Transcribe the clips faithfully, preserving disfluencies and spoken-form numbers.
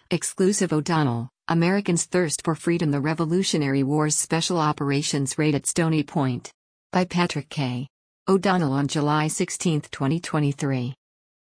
Exclusive O'Donnell, Americans' Thirst for Freedom: The Revolutionary War's Special Operations Raid at Stony Point. By Patrick K. O'Donnell on July sixteenth, twenty twenty-three.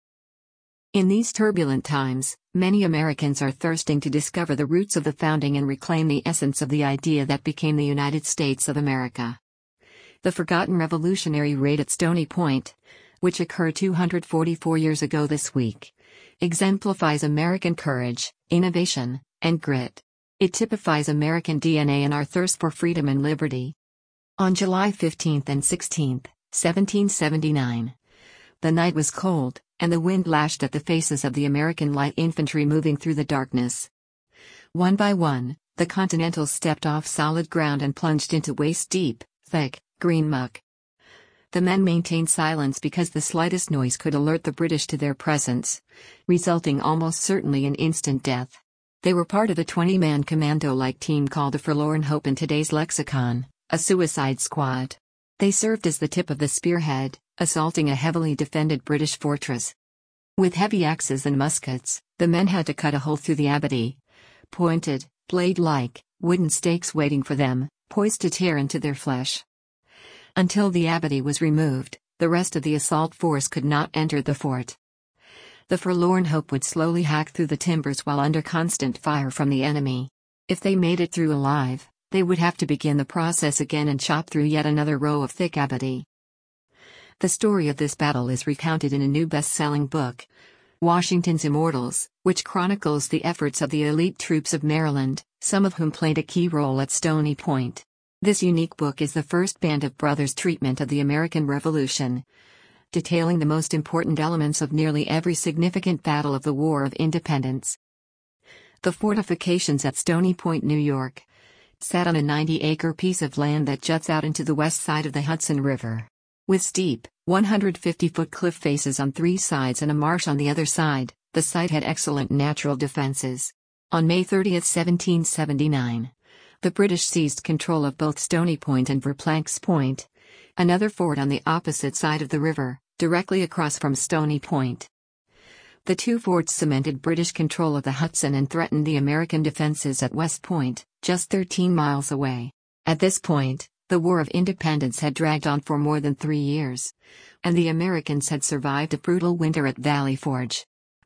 In these turbulent times, many Americans are thirsting to discover the roots of the founding and reclaim the essence of the idea that became the United States of America. The forgotten Revolutionary Raid at Stony Point, which occurred two hundred forty-four years ago this week, exemplifies American courage, innovation, and grit. It typifies American D N A and our thirst for freedom and liberty. On July fifteenth and sixteenth, seventeen seventy-nine, the night was cold, and the wind lashed at the faces of the American light infantry moving through the darkness. One by one, the Continentals stepped off solid ground and plunged into waist-deep, thick, green muck. The men maintained silence because the slightest noise could alert the British to their presence, resulting almost certainly in instant death. They were part of the twenty-man commando-like team called the Forlorn Hope in today's lexicon, a suicide squad. They served as the tip of the spearhead, assaulting a heavily defended British fortress. With heavy axes and muskets, the men had to cut a hole through the abattis. Pointed, blade-like, wooden stakes waiting for them, poised to tear into their flesh. Until the abattis was removed, the rest of the assault force could not enter the fort. The Forlorn Hope would slowly hack through the timbers while under constant fire from the enemy. If they made it through alive, they would have to begin the process again and chop through yet another row of thick abattis. The story of this battle is recounted in a new best-selling book, Washington's Immortals, which chronicles the efforts of the elite troops of Maryland, some of whom played a key role at Stony Point. This unique book is the first Band of Brothers treatment of the American Revolution, detailing the most important elements of nearly every significant battle of the War of Independence. The fortifications at Stony Point, New York, sat on a ninety-acre piece of land that juts out into the west side of the Hudson River. With steep, one hundred fifty foot cliff faces on three sides and a marsh on the other side, the site had excellent natural defenses. On May thirtieth, seventeen seventy-nine, the British seized control of both Stony Point and Verplancks Point, another fort on the opposite side of the river, directly across from Stony Point. The two forts cemented British control of the Hudson and threatened the American defenses at West Point, just thirteen miles away. At this point, the War of Independence had dragged on for more than three years, and the Americans had survived a brutal winter at Valley Forge.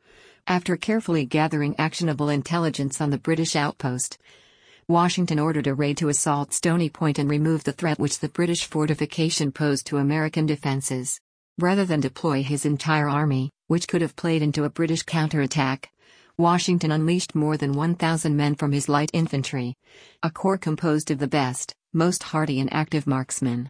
After carefully gathering actionable intelligence on the British outpost, Washington ordered a raid to assault Stony Point and remove the threat which the British fortification posed to American defenses. Rather than deploy his entire army, which could have played into a British counterattack, Washington unleashed more than one thousand men from his light infantry, a corps composed of the best, most hardy and active marksmen.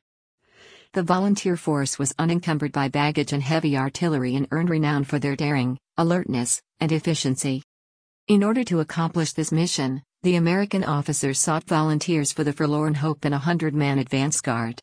The volunteer force was unencumbered by baggage and heavy artillery and earned renown for their daring, alertness, and efficiency. In order to accomplish this mission, the American officers sought volunteers for the Forlorn Hope and a hundred-man advance guard.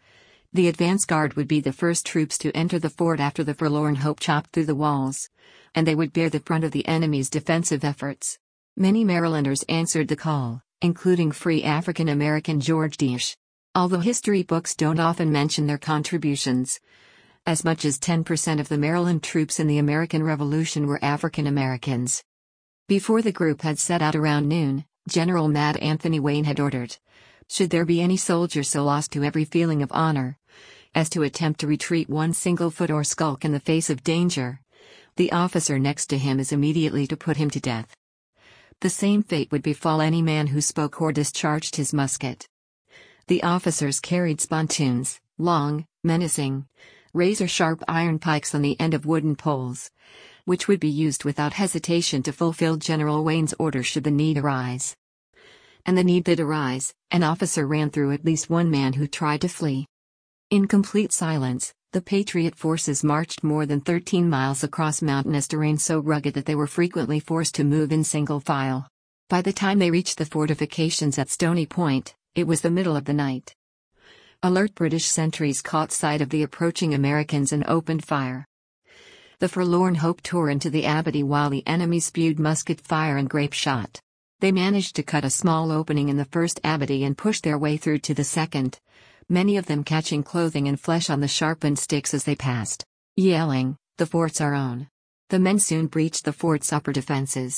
The advance guard would be the first troops to enter the fort after the Forlorn Hope chopped through the walls, and they would bear the brunt of the enemy's defensive efforts. Many Marylanders answered the call, including free African-American George Deash. Although history books don't often mention their contributions, as much as ten percent of the Maryland troops in the American Revolution were African Americans. Before the group had set out around noon, General Mad Anthony Wayne had ordered, should there be any soldier so lost to every feeling of honor as to attempt to retreat one single foot or skulk in the face of danger, the officer next to him is immediately to put him to death. The same fate would befall any man who spoke or discharged his musket. The officers carried spontoons, long, menacing, razor-sharp iron pikes on the end of wooden poles, which would be used without hesitation to fulfill General Wayne's order should the need arise. And the need did arise. An officer ran through at least one man who tried to flee. In complete silence, the Patriot forces marched more than thirteen miles across mountainous terrain so rugged that they were frequently forced to move in single file. By the time they reached the fortifications at Stony Point, it was the middle of the night. Alert British sentries caught sight of the approaching Americans and opened fire. The Forlorn Hope tore into the abattis while the enemy spewed musket fire and grape shot. They managed to cut a small opening in the first abattis and push their way through to the second, many of them catching clothing and flesh on the sharpened sticks as they passed, yelling, "The fort's our own." The men soon breached the fort's upper defenses.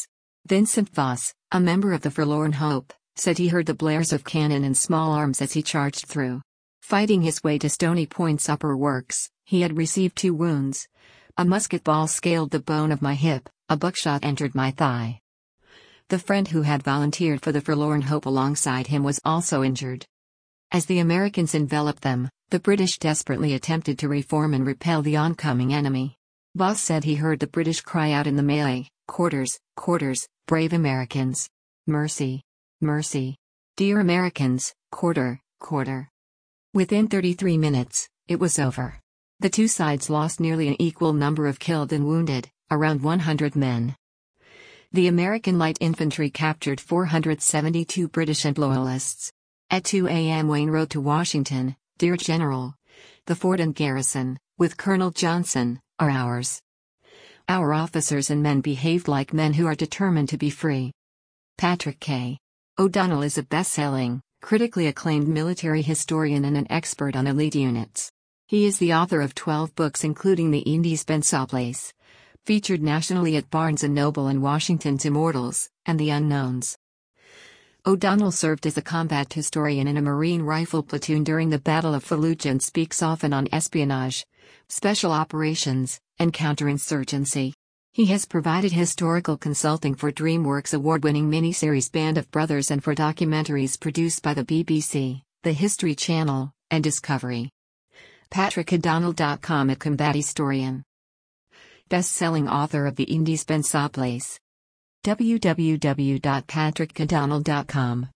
Vincent Voss, a member of the Forlorn Hope, said he heard the blares of cannon and small arms as he charged through. Fighting his way to Stony Point's upper works, he had received two wounds. A musket ball scaled the bone of my hip, a buckshot entered my thigh. The friend who had volunteered for the Forlorn Hope alongside him was also injured. As the Americans enveloped them, the British desperately attempted to reform and repel the oncoming enemy. Voss said he heard the British cry out in the melee, "Quarters, quarters, brave Americans! Mercy! Mercy! Dear Americans, quarter, quarter!" Within thirty-three minutes, it was over. The two sides lost nearly an equal number of killed and wounded, around one hundred men. The American light infantry captured four hundred seventy-two British and Loyalists. At two a m Wayne wrote to Washington, "Dear General, the fort and garrison, with Colonel Johnson, are ours. Our officers and men behaved like men who are determined to be free." Patrick K. O'Donnell is a best-selling, critically acclaimed military historian and an expert on elite units. He is the author of twelve books including The Indispensables, featured nationally at Barnes and Noble and Washington's Immortals, and The Unknowns. O'Donnell served as a combat historian in a Marine rifle platoon during the Battle of Fallujah and speaks often on espionage, special operations, and counterinsurgency. He has provided historical consulting for DreamWorks award-winning miniseries Band of Brothers and for documentaries produced by the B B C, the History Channel, and Discovery. Patrick O'Donnell dot com at Combat Historian. Best-selling author of The Indispensables. w w w dot patrick o'donnell dot com